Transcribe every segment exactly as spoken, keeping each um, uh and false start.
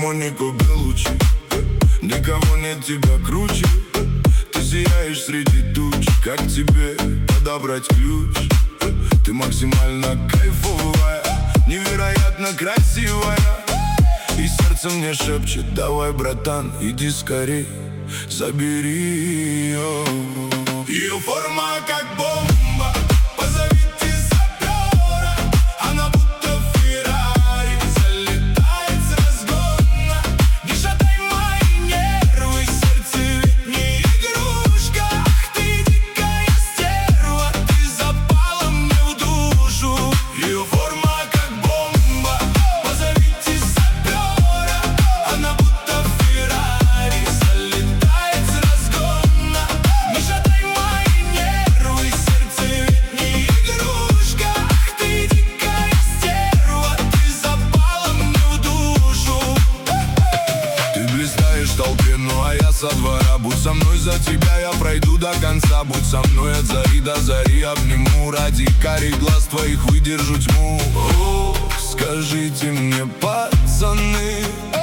Моника Беллучи. Никого нет тебя круче. Ты сияешь среди туч. Как тебе подобрать ключ? Ты максимально кайфовая, невероятно красивая. И сердце мне шепчет: давай, братан, иди скорей, забери ее. Ее форма как бомба, позовите сапера. Она будто Феррари, залетает с разгона. Не шатай мои нервы, сердце ведь не игрушка. Ах ты дикая стерва, ты запала мне в душу. Ее форма как бомба, позовите сапера. Она будто Феррари, залетает с разгона. Не шатай мои нервы, сердце ведь не игрушка. Ах ты дикая стерва, ты запала мне в душу. Ты блистаешь в толпе, ну а я со двора. Будь со мной, за тебя я пройду до конца. Будь со мной от зари до зари, обниму. Ради карих глаз твоих выдержу тьму. Ох, скажите мне, пацаны,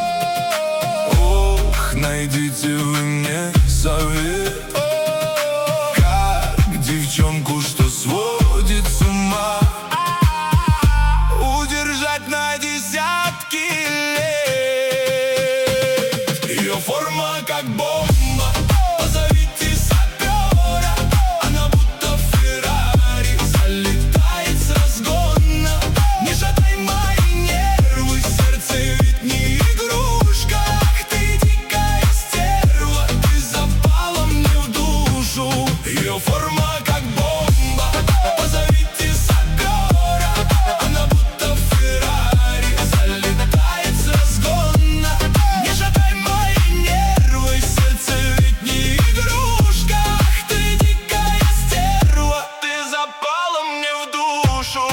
ох, найдите вы мне совет. Как девчонку, что сводит с ума, удержать на десятки лет. Ее форма как бомба, позовите сапера. Она будто Феррари, залетает с разгона. Не шатай мои нервы, сердце ведь не игрушка. Ах ты дикая стерва, ты запала мне в душу. Ее форма как бомба, позовите сапера. Она будто Феррари, залетает с разгона. Не шатай мои нервы, сердце ведь не игрушка. Ах ты дикая стерва, ты запала мне в душу.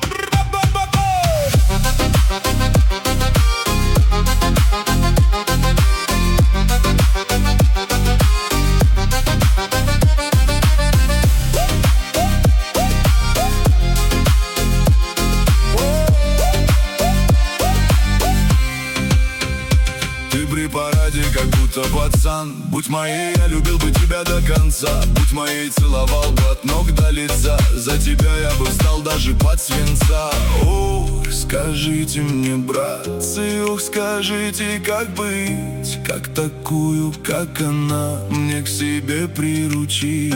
Ты при параде, как будто пацан. Будь моей, я любил бы тебя до конца. Будь моей, целовал бы от ног до лица. За тебя я бы встал даже под свинца. Ох, скажите мне, братцы, ох, скажите, как быть, как такую, как она, мне к себе приручить.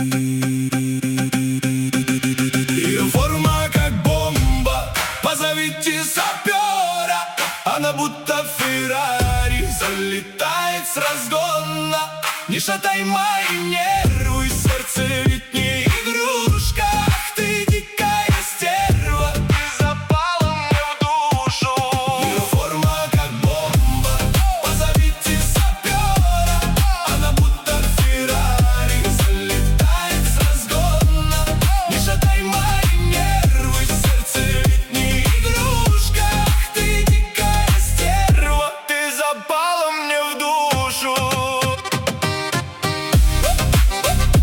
Ее форма как бомба, позовите сапера. Она будто Феррари, залетает с разгона. Не шатай мои нервы, сердце ведь